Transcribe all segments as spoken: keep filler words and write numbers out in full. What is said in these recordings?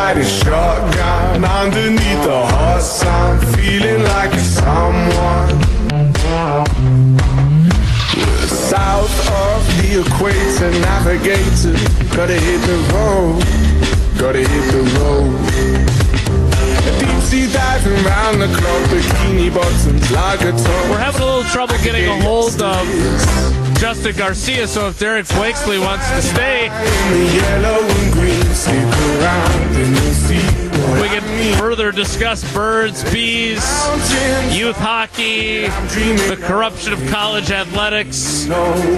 riding shotgun underneath the hot sun, feeling like a someone. South of the equator, navigator, gotta hit the road, gotta hit the road. Deep sea diving round the clock, bikini bottoms, lager top. We're having a little trouble getting a hold of Justin Garcia, so if Derek Blakesley wants to stay, yellow and green, stick around and you'll see. We can further discuss birds, bees, youth hockey, the corruption of college athletics,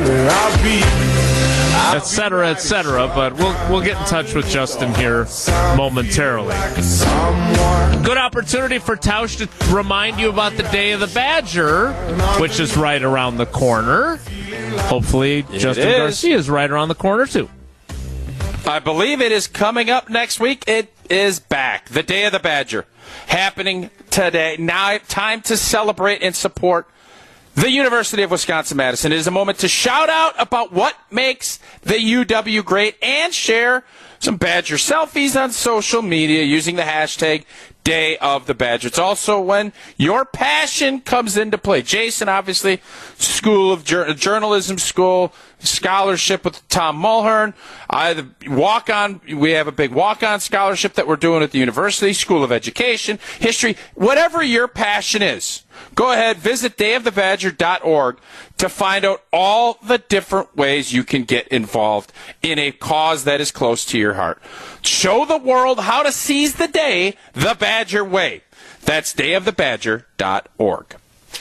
et cetera, et cetera. But we'll we'll get in touch with Justin here momentarily. Good opportunity for Tausch to remind you about the Day of the Badger, which is right around the corner. Hopefully, it Justin is. Garcia is right around the corner, too. I believe it is coming up next week. It is back. The Day of the Badger happening today. Now, time to celebrate and support the University of Wisconsin-Madison. It is a moment to shout out about what makes the U W great and share some Badger selfies on social media using the hashtag Day of the Badger. It's also when your passion comes into play. Jason, obviously, School of Jur- Journalism School, scholarship with Tom Mulhern. I the walk-on. We have a big walk-on scholarship that we're doing at the university, School of Education, History, whatever your passion is. Go ahead, visit day of the badger dot org to find out all the different ways you can get involved in a cause that is close to your heart. Show the world how to seize the day the Badger way. That's day of the badger dot org.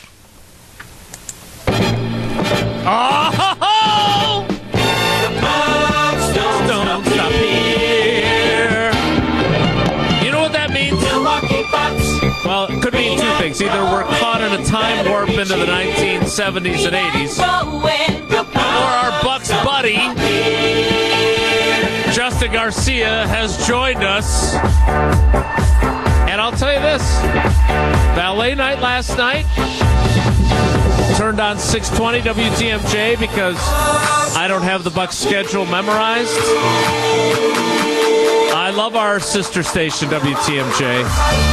Oh! The Bucks don't, don't stop here. You know what that means? Milwaukee Bucks. Well, it could mean two things. Either we're caught in a time warp into the nineteen seventies and eighties, or our Bucks buddy, Justin Garcia, has joined us. And I'll tell you this, ballet night last night, turned on six twenty W T M J because I don't have the Bucks schedule memorized. I love our sister station, W T M J.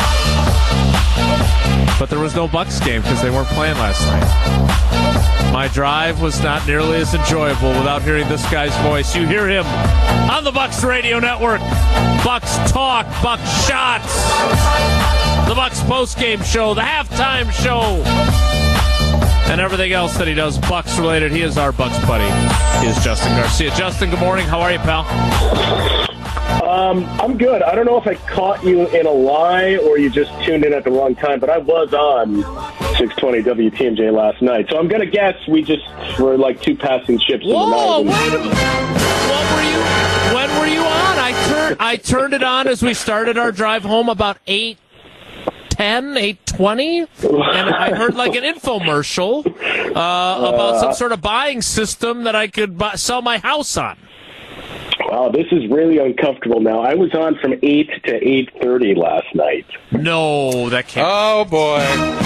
But there was no Bucks game because they weren't playing last night. My drive was not nearly as enjoyable without hearing this guy's voice. You hear him on the Bucks Radio Network. Bucks talk, Bucks shots, the Bucks postgame show, the halftime show, and everything else that he does Bucks related. He is our Bucks buddy. He is Justin Garcia. Justin, good morning. How are you, pal? Um, I'm good. I don't know if I caught you in a lie or you just tuned in at the wrong time, but I was on six twenty W T M J last night. So I'm going to guess we just were like two passing ships Whoa, in the night. wait a minute. What were you, when were you on? I, turned I turned it on as we started our drive home about eight ten, eight twenty, and I heard like an infomercial uh, about some sort of buying system that I could buy, sell my house on. Wow, this is really uncomfortable now. I was on from eight to eight thirty last night. No, that can't. Oh, boy.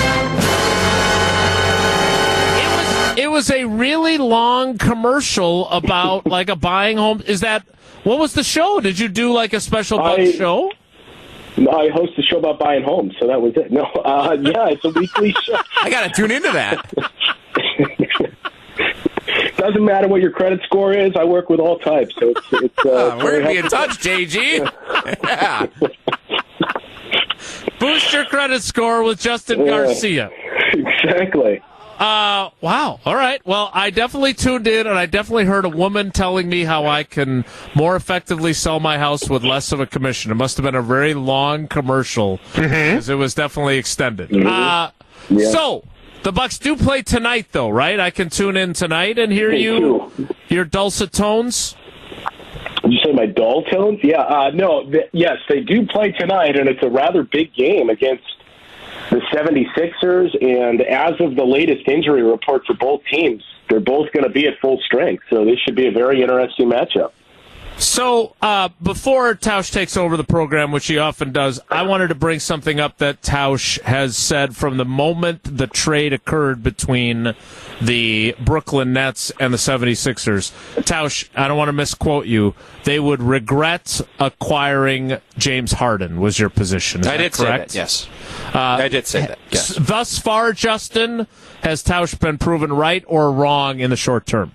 It was, it was a really long commercial about like a buying home. Is that, what was the show? Did you do like a special Bucks I, show? No, I host a show about buying homes, so that was it. No, uh, yeah, it's a weekly show. I got to tune into that. Doesn't matter what your credit score is. I work with all types, so it's it's. Uh, oh, we're gonna be in touch, J G. Yeah. Boost your credit score with Justin yeah, Garcia. Exactly. Uh, wow. All right. Well, I definitely tuned in, and I definitely heard a woman telling me how I can more effectively sell my house with less of a commission. It must have been a very long commercial because mm-hmm. it was definitely extended. Mm-hmm. Uh, yeah. So. The Bucks do play tonight, though, right? I can tune in tonight and hear you, your dulcet tones. Did you say my dull tones? Yeah, uh, no, th- yes, they do play tonight, and it's a rather big game against the seventy-sixers, and as of the latest injury report for both teams, they're both going to be at full strength, so this should be a very interesting matchup. So, uh, before Tausch takes over the program, which he often does, I wanted to bring something up that Tausch has said from the moment the trade occurred between the Brooklyn Nets and the seventy-sixers. Tausch, I don't want to misquote you, they would regret acquiring James Harden, was your position. Is I that did correct? say that, yes. Uh, I did say that, yes. Thus far, Justin, has Tausch been proven right or wrong in the short term?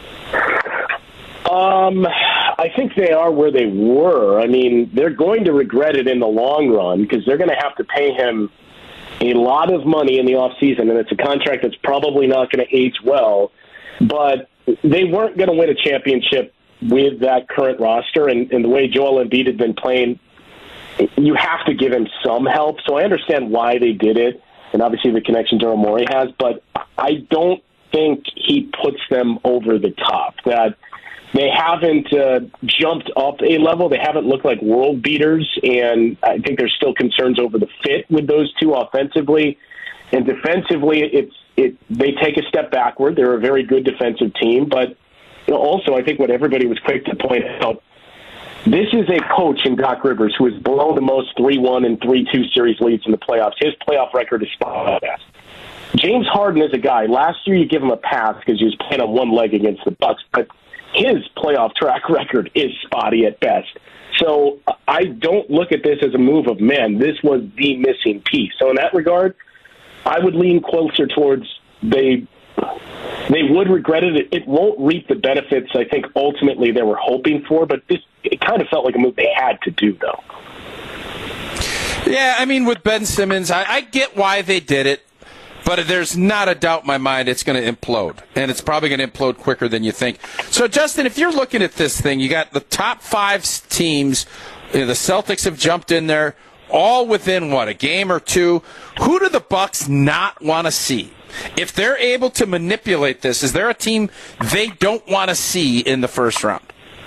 Um... I think they are where they were. I mean, they're going to regret it in the long run because they're going to have to pay him a lot of money in the offseason, and it's a contract that's probably not going to age well. But they weren't going to win a championship with that current roster, and, and the way Joel Embiid had been playing, you have to give him some help. So I understand why they did it, and obviously the connection Daryl Morey has, but I don't think he puts them over the top. That they haven't uh, jumped up a level. They haven't looked like world beaters, and I think there's still concerns over the fit with those two offensively. And defensively, it's it they take a step backward. They're a very good defensive team, but you know, also I think what everybody was quick to point out, this is a coach in Doc Rivers who has blown the most three one and three two series leads in the playoffs. His playoff record is spot on best. James Harden is a guy. Last year you give him a pass because he was playing on one leg against the Bucks, but his playoff track record is spotty at best. So I don't look at this as a move of men. This was the missing piece. So in that regard, I would lean closer towards they they would regret it. It won't reap the benefits I think ultimately they were hoping for, but this it kind of felt like a move they had to do, though. Yeah, I mean, with Ben Simmons, I, I get why they did it. But there's not a doubt in my mind it's going to implode, and it's probably going to implode quicker than you think. So, Justin, if you're looking at this thing, you got the top five teams. You know, the Celtics have jumped in there, all within, what, a game or two. Who do the Bucks not want to see? If they're able to manipulate this, is there a team they don't want to see in the first round?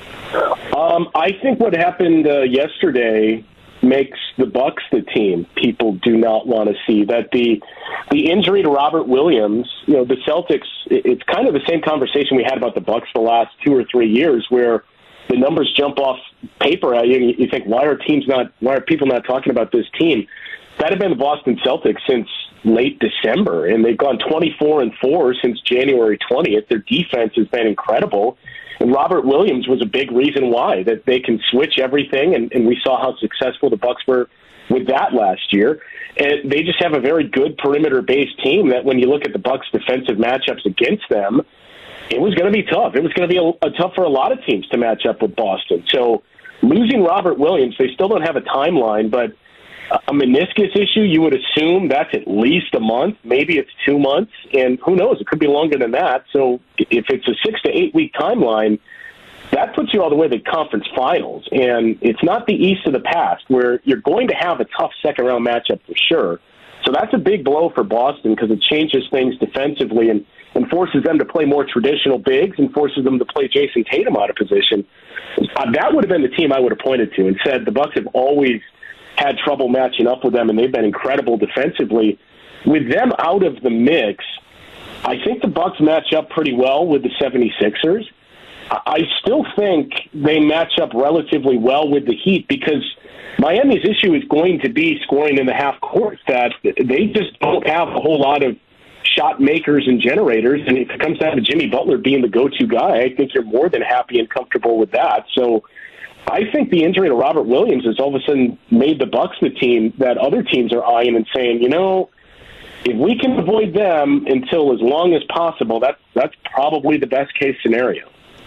Um, I think what happened uh, yesterday makes the Bucks the team people do not want to see. That the the injury to Robert Williams, you know, the Celtics, it's kind of the same conversation we had about the Bucks the last two or three years where the numbers jump off paper at you and you think, why are teams not, why are people not talking about this team? That had been the Boston Celtics since late December, and they've gone twenty-four and four since January twentieth. Their defense has been incredible. And Robert Williams was a big reason why, that they can switch everything, and, and we saw how successful the Bucks were with that last year. And they just have a very good perimeter-based team that when you look at the Bucks' defensive matchups against them, it was going to be tough. It was going to be a, a tough for a lot of teams to match up with Boston. So losing Robert Williams, they still don't have a timeline, but a meniscus issue, you would assume that's at least a month. Maybe it's two months, and who knows? It could be longer than that. So if it's a six to eight week timeline, that puts you all the way to the conference finals. And it's not the East of the past where you're going to have a tough second round matchup for sure. So that's a big blow for Boston because it changes things defensively and, and forces them to play more traditional bigs and forces them to play Jason Tatum out of position. Uh, that would have been the team I would have pointed to and said the Bucks have always had trouble matching up with them, and they've been incredible defensively. With them out of the mix, I think the Bucks match up pretty well with the seventy-sixers. I still think they match up relatively well with the Heat because Miami's issue is going to be scoring in the half court, that they just don't have a whole lot of shot makers and generators, and if it comes down to Jimmy Butler being the go-to guy, I think you're more than happy and comfortable with that. So I think the injury to Robert Williams has all of a sudden made the Bucks the team that other teams are eyeing and saying, you know, if we can avoid them until as long as possible, that's that's probably the best case scenario.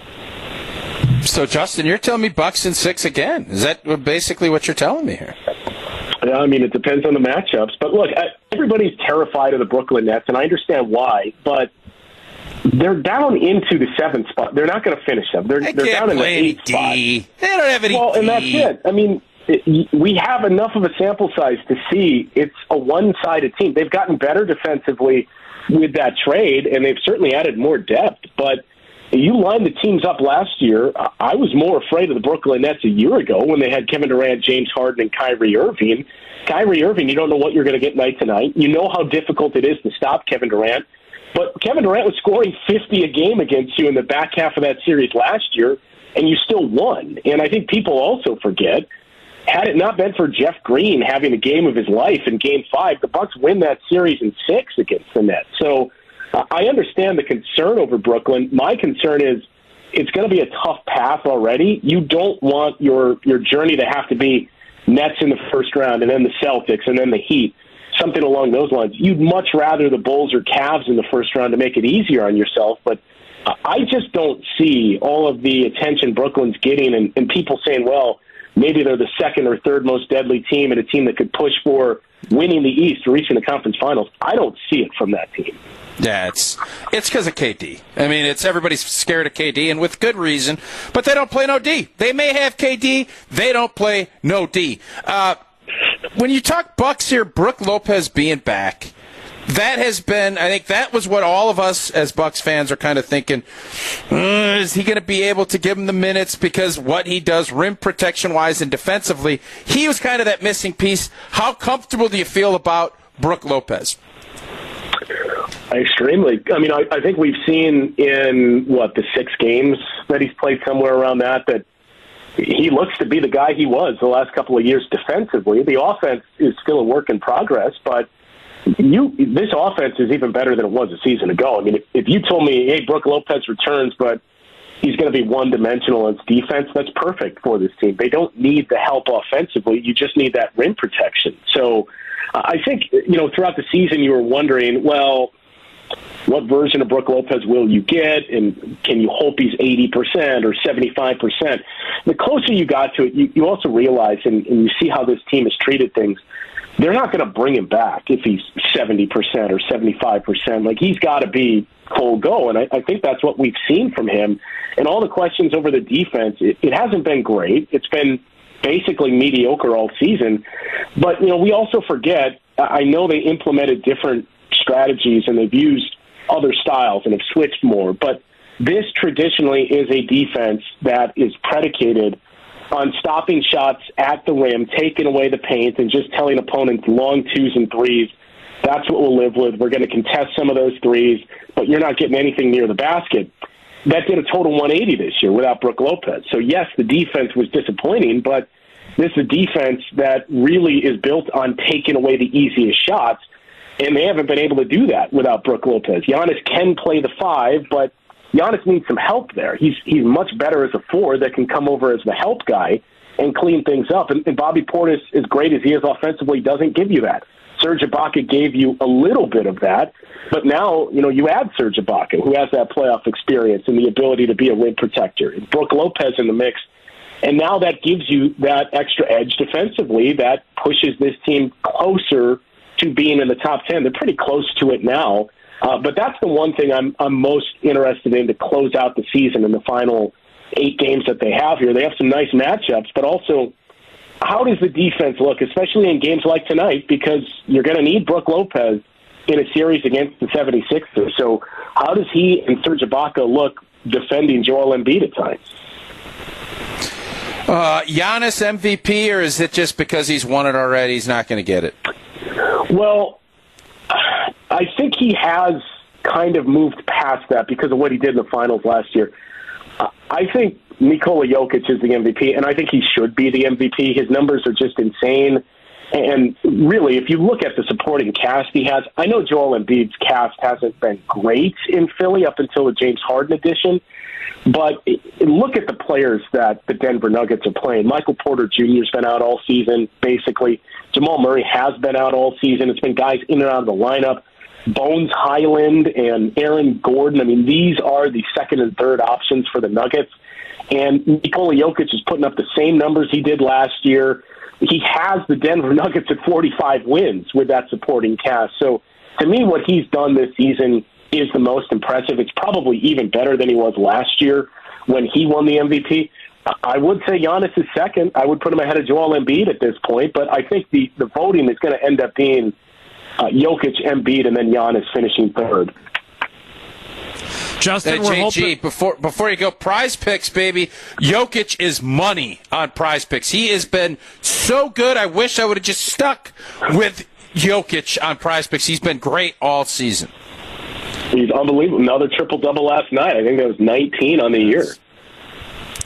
So, Justin, you're telling me Bucks in six again? Is that basically what you're telling me here? Yeah, I mean, it depends on the matchups. But look, everybody's terrified of the Brooklyn Nets, and I understand why, but they're down into the seventh spot. They're not going to finish them. They're, they they're down in the eighth spot. They don't have any Well, D. and that's it. I mean, it, we have enough of a sample size to see it's a one-sided team. They've gotten better defensively with that trade, and they've certainly added more depth. But you lined the teams up last year. I was more afraid of the Brooklyn Nets a year ago when they had Kevin Durant, James Harden, and Kyrie Irving. Kyrie Irving, you don't know what you're going to get night to night. You know how difficult it is to stop Kevin Durant. But Kevin Durant was scoring fifty a game against you in the back half of that series last year. and you still won. And I think people also forget, had it not been for Jeff Green having a game of his life in Game Five, the Bucks win that series in six against the Nets. So uh, I understand the concern over Brooklyn. My concern is it's going to be a tough path already. You don't want your your journey to have to be Nets in the first round and then the Celtics and then the Heat, something along those lines. You'd much rather the Bulls or Cavs in the first round to make it easier on yourself. But I just don't see all of the attention Brooklyn's getting and, and people saying, well, maybe they're the second or third most deadly team and a team that could push for winning the East or reaching the conference finals. I don't see it from that team. Yeah, it's it's because of K D. I mean, it's everybody's scared of K D, and with good reason. But they don't play no D. They may have K D. They don't play no D. Uh, when you talk Bucks here, Brook Lopez being back, that has been, I think that was what all of us as Bucks fans are kind of thinking. Uh, is he going to be able to give him the minutes? Because what he does rim protection-wise and defensively, he was kind of that missing piece. How comfortable do you feel about Brook Lopez? Extremely. I mean, I, I think we've seen in, what, the six games that he's played, somewhere around that, that he looks to be the guy he was the last couple of years defensively. The offense is still a work in progress, but you this offense is even better than it was a season ago. I mean, if, if you told me, hey, Brook Lopez returns, but he's going to be one-dimensional on defense, that's perfect for this team. They don't need the help offensively. You just need that rim protection. So uh, I think, you know, throughout the season you were wondering, well, what version of Brook Lopez will you get, and can you hope he's eighty percent or seventy-five percent? The closer you got to it, you, you also realize, and, and you see how this team has treated things, they're not going to bring him back if he's seventy percent or seventy-five percent. Like, he's got to be full go, and I, I think that's what we've seen from him. And all the questions over the defense, it, it hasn't been great. It's been basically mediocre all season. But, you know, we also forget, I know they implemented different strategies and they've used other styles and have switched more, but this traditionally is a defense that is predicated on stopping shots at the rim, taking away the paint, and just telling opponents long twos and threes, that's what we'll live with. We're going to contest some of those threes, but you're not getting anything near the basket. That did a total one eighty this year without Brook Lopez. So, yes, the defense was disappointing, but this is a defense that really is built on taking away the easiest shots, and they haven't been able to do that without Brook Lopez. Giannis can play the five, but Giannis needs some help there. He's he's much better as a four that can come over as the help guy and clean things up. And, and Bobby Portis, as great as he is offensively, doesn't give you that. Serge Ibaka gave you a little bit of that, but now, you know, you add Serge Ibaka, who has that playoff experience and the ability to be a rim protector, and Brook Lopez in the mix, and now that gives you that extra edge defensively that pushes this team closer to being in the top ten. They're pretty close to it now. Uh, but that's the one thing I'm I'm most interested in to close out the season in the final eight games that they have here. They have some nice matchups, but also how does the defense look, especially in games like tonight, because you're going to need Brook Lopez in a series against the seventy-sixers. So how does he and Serge Ibaka look defending Joel Embiid at times? Uh, Giannis M V P, or is it just because he's won it already, he's not going to get it? Well, I think he has kind of moved past that because of what he did in the finals last year. I think Nikola Jokic is the M V P, and I think he should be the M V P. His numbers are just insane. And really, if you look at the supporting cast he has, I know Joel Embiid's cast hasn't been great in Philly up until the James Harden edition, but look at the players that the Denver Nuggets are playing. Michael Porter Junior's been out all season, basically. Jamal Murray has been out all season. It's been guys in and out of the lineup. Bones Highland and Aaron Gordon. I mean, these are the second and third options for the Nuggets. And Nikola Jokic is putting up the same numbers he did last year. He has the Denver Nuggets at forty-five wins with that supporting cast. So to me, what he's done this season is the most impressive. It's probably even better than he was last year when he won the M V P. I would say Giannis is second. I would put him ahead of Joel Embiid at this point, but I think the, the voting is going to end up being uh, Jokic, Embiid, and then Giannis finishing third. Justin, hey, we're J G, hoping... before before you go, Prize Picks, baby. Jokic is money on Prize Picks. He has been so good. I wish I would have just stuck with Jokic on Prize Picks. He's been great all season. He's unbelievable. Another triple-double last night. I think that was nineteen on the year.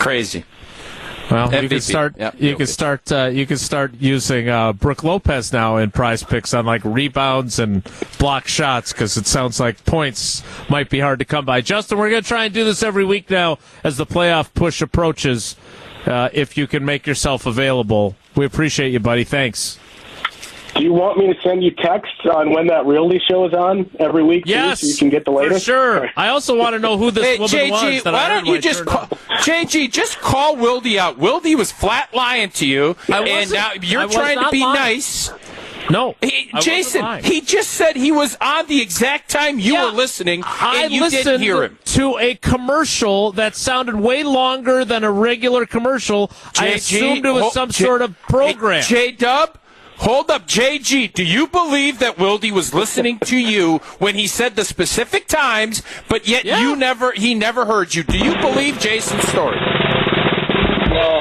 Crazy. Well, M V P. you can start. Yep, you Jokic. can start. Uh, you can start using uh, Brooke Lopez now in Prize Picks on like rebounds and block shots because it sounds like points might be hard to come by. Justin, we're going to try and do this every week now as the playoff push approaches. Uh, if you can make yourself available, we appreciate you, buddy. Thanks. Do you want me to send you texts on when that reality show is on every week? too, Yes, so you can get the latest. for sure. I also want to know who this Hey, woman J G, was. That why I don't heard you when I just turned call, up. J G, just call Wildy out. Wildy was flat lying to you, I and wasn't. now you're I was trying to not be lying. nice. No, He, I wasn't Jason, lying. he just said he was on the exact time you Yeah, were listening, I and you listened didn't hear him. to a commercial that sounded way longer than a regular commercial. I J G, assumed it was hold- some J- sort of program. J Dub, hold up, J G. Do you believe that Wildy was listening to you when he said the specific times, but yet Yeah. you never he never heard you? Do you believe Jason's story? Well,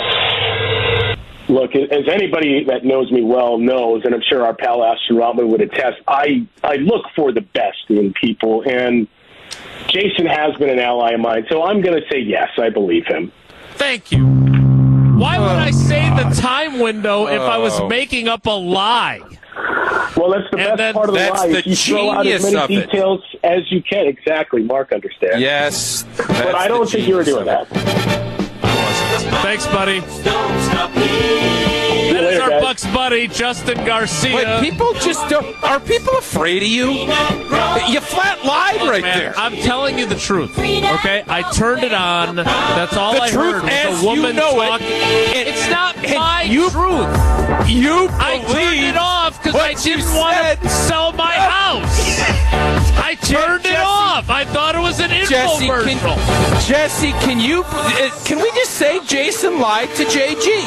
look, as anybody that knows me well knows, and I'm sure our pal Ashton Rotman would attest, I, I look for the best in people, and Jason has been an ally of mine, so I'm going to say yes, I believe him. Thank you. Why would I say the time window if I was Oh. making up a lie? Well, that's the And best then- part of the That's lie. the is you throw out as genius of many it. details as you can. Exactly, Mark understands. Yes, But I don't think you were doing that. Thanks, buddy. See you That is later, our guys. Bucks buddy, Justin Garcia. Wait, people just don't. Are people afraid of you? You flat lied right Man, there. I'm telling you the truth. Okay, I turned it on. That's all The I truth heard was as a woman you know it. talking. And- It's not and my you- truth. You I turned believe it off because I what you didn't want said. to sell my house. I turned it Jesse- off. I thought it was an Jesse, infomercial. can, Jesse, can you? uh, Can we just say Jason lied to J G?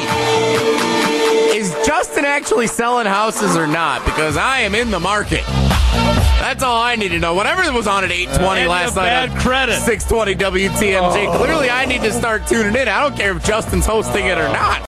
Is Justin actually selling houses or not? Because I am in the market. That's all I need to know. Whatever was on at eight twenty And last you night bad on credit. six twenty W T M J. Clearly, I need to start tuning in. I don't care if Justin's hosting it or not.